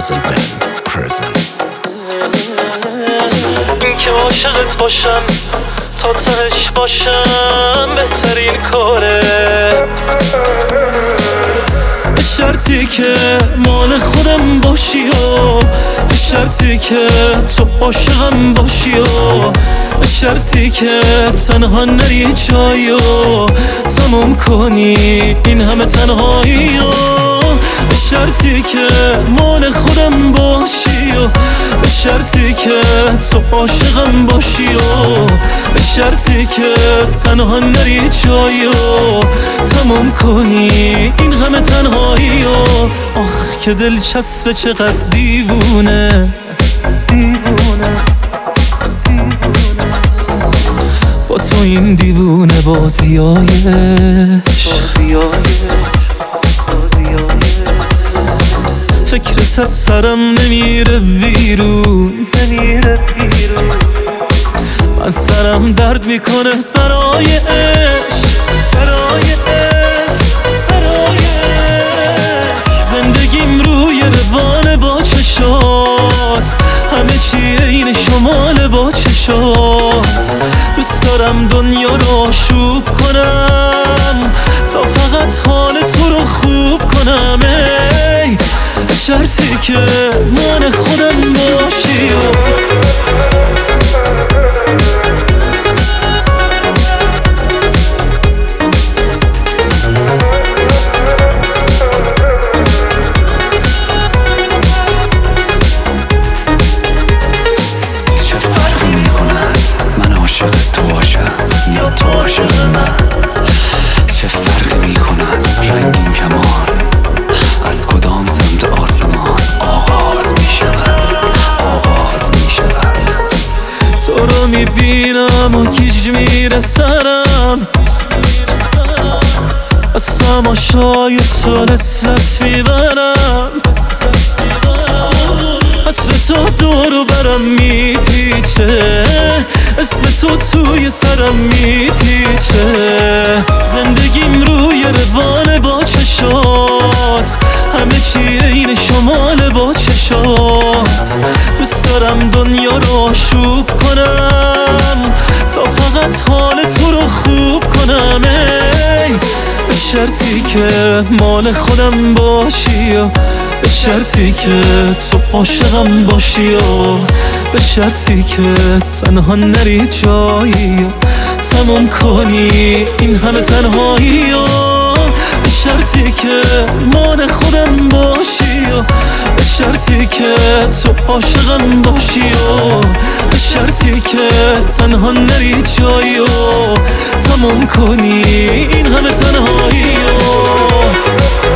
Thousand Band presents. این که عاشقت باشم تا تهش باشم بهترین کاره، به شرطی که مال خودم باشی و به شرطی که تو عاشقم باشی و به شرطی که تنها نری جایی و تموم کنی این همه تنهایی و به شرطی که مال خودم باشی و به شرطی که تو عاشقم باشی و به شرطی که تنها نری جایی و تموم کنی این همه تنهایی و آخ که دلچسبه چقدر دیوونه با تو این دیوونه بازیایش فکرت از سرم نمیره بیرون من سرم درد میکنه برایش زندگیم روی روان با چشات همه چیه این شمال با چشات دوست دارم دنیا رو آشوب کنم تا فقط حال تو رو خوب کنم ای به شرطی که مال خودم باشی یا تو عاشق من چه فرقی میکنن رنگین کمان از کدام سمت آسمان آغاز میشود تو رو میبینم و گیج میره سرم از تماشای تو لذت میبرم عطر تو دورو برم میپیچه اسم تو توی سرم میپیچه زندگیم روی روان با چشات همه چیه این شمال با چشات دوست دارم دنیا رو آشوب کنم تا فقط حال تو رو خوب کنم ای به شرطی که مال خودم باشی و به شرطی که تو عاشقم باشی و به شرطی که تنها نری جایی و تموم کنی این همه تنهایی و به شرطی که مال خودم باشی و به شرطی که تو عاشقم باشی و به شرطی که تنها نری جایی و تموم کنی این همه تنهایی و